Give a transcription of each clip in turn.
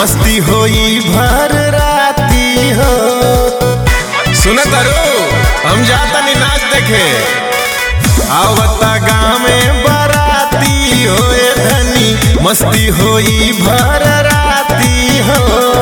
मस्ती होई भर राती हो। सुना तारो हम जाता नहीं नाच देखे आवता गाँव में बाराती हो धनी मस्ती होई भर राती हो।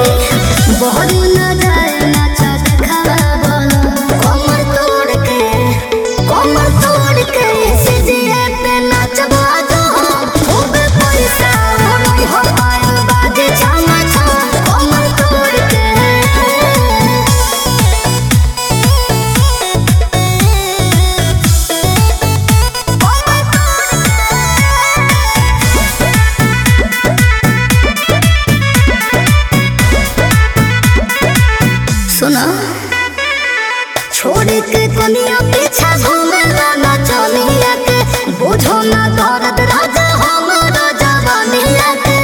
सुना छोड़ के कनिया पीछा घूमेला ना चलिया के बुझो ना दर्द राजा हमरा जवानिया के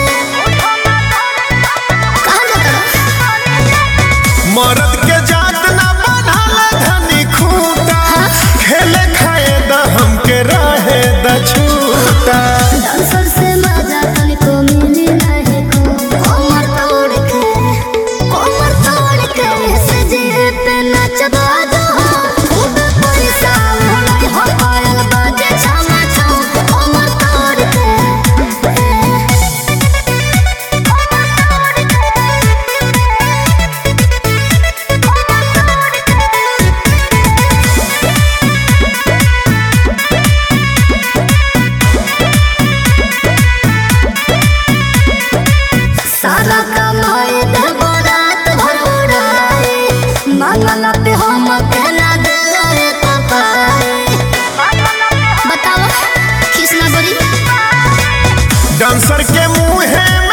कहां जाता मर्द के जात ना बनाला धनी खूटा खेले खाए द हमके रहे द छूटा। डांसर से मजा तनिको मिली नहीं को कमर तोड़ के सजे पे नचबा दो खूब पैसा होई हो पायल बाजे छमा छम कमर तोड़ के सारा कमाए दे बारात भर उड़ाए मंगला पे हम कहना दे पापाए बताओ किसना बड़ी डांसर के मुँहे